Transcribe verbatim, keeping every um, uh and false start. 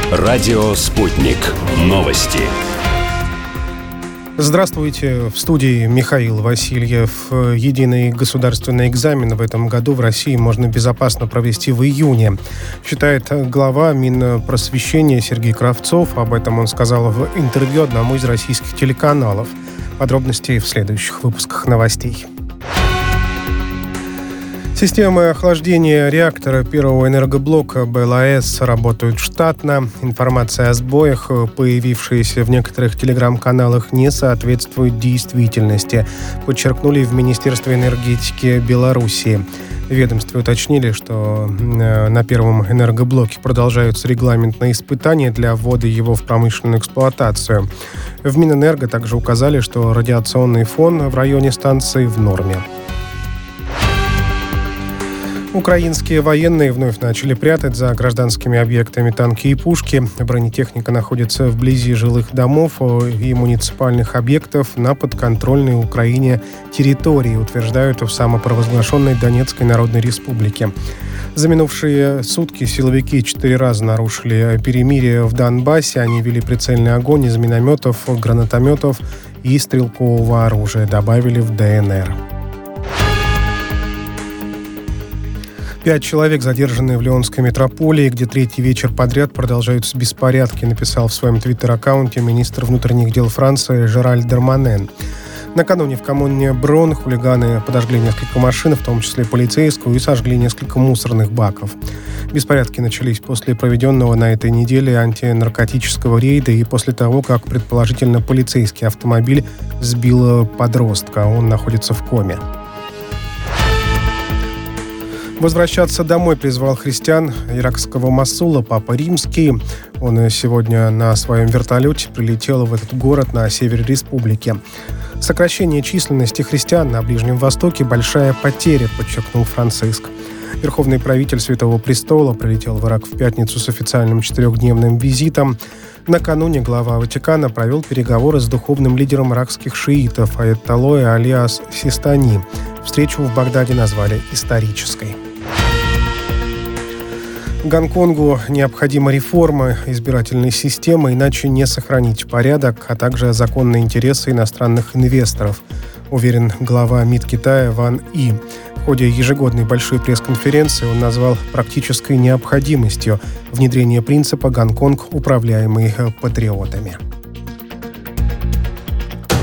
Радио «Спутник». Новости. Здравствуйте. В студии Михаил Васильев. Единый государственный экзамен в этом году в России можно безопасно провести в июне, считает глава Минпросвещения Сергей Кравцов. Об этом он сказал в интервью одному из российских телеканалов. Подробности в следующих выпусках новостей. Системы охлаждения реактора первого энергоблока БелАЭС работают штатно. Информация о сбоях, появившаяся в некоторых телеграм-каналах, не соответствует действительности, подчеркнули в Министерстве энергетики Белоруссии. В ведомстве уточнили, что на первом энергоблоке продолжаются регламентные испытания для ввода его в промышленную эксплуатацию. В Минэнерго также указали, что радиационный фон в районе станции в норме. Украинские военные вновь начали прятать за гражданскими объектами танки и пушки. Бронетехника находится вблизи жилых домов и муниципальных объектов на подконтрольной Украине территории, утверждают в самопровозглашенной Донецкой Народной Республике. За минувшие сутки силовики четыре раза нарушили перемирие в Донбассе. Они вели прицельный огонь из минометов, гранатометов и стрелкового оружия, добавили в ДНР. Пять человек, задержанные в Лионской метрополии, где третий вечер подряд продолжаются беспорядки, написал в своем твиттер-аккаунте министр внутренних дел Франции Жеральд Дарманен. Накануне в коммуне Брон хулиганы подожгли несколько машин, в том числе полицейскую, и сожгли несколько мусорных баков. Беспорядки начались после проведенного на этой неделе антинаркотического рейда и после того, как, предположительно, полицейский автомобиль сбил подростка. Он находится в коме. Возвращаться домой призвал христиан иракского Мосула Папа Римский. Он сегодня на своем вертолете прилетел в этот город на севере республики. Сокращение численности христиан на Ближнем Востоке – большая потеря, подчеркнул Франциск. Верховный правитель Святого Престола прилетел в Ирак в пятницу с официальным четырехдневным визитом. Накануне глава Ватикана провел переговоры с духовным лидером иракских шиитов аятоллой Али ас-Систани. Встречу в Багдаде назвали исторической. Гонконгу необходима реформа избирательной системы, иначе не сохранить порядок, а также законные интересы иностранных инвесторов, уверен глава МИД Китая Ван И. В ходе ежегодной большой пресс-конференции он назвал практической необходимостью внедрения принципа «Гонконг, управляемый патриотами».